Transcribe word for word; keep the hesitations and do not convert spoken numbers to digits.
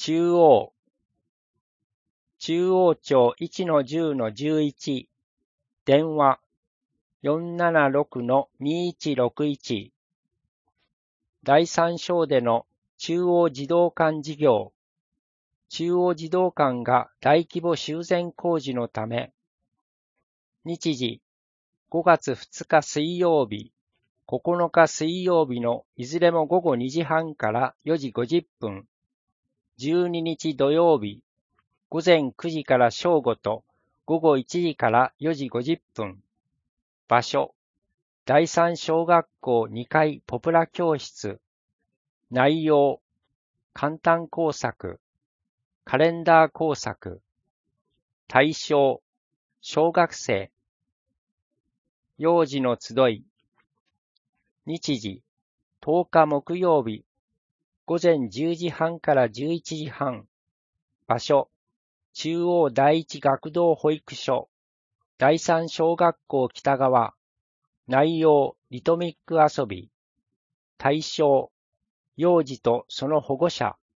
中央、中央町 いちのじゅうのじゅういち、電話 よんななろくのにいちろくいち、第三章での中央児童館事業、中央児童館が大規模修繕工事のため、日時ごがつふつか水曜日、ここのか水曜日のいずれも午後にじはんからよじごじゅっぷん、じゅうににち土曜日、午前くじから正午と午後いちじからよじごじゅっぷん。場所、第三小学校にかいポプラ教室。内容、簡単工作、カレンダー工作。対象、小学生。幼児の集い。日時、とおか木曜日、午前じゅうじはんからじゅういちじはん。場所、中央第一学童保育所、第三小学校北側。内容、リトミック遊び。対象、幼児とその保護者。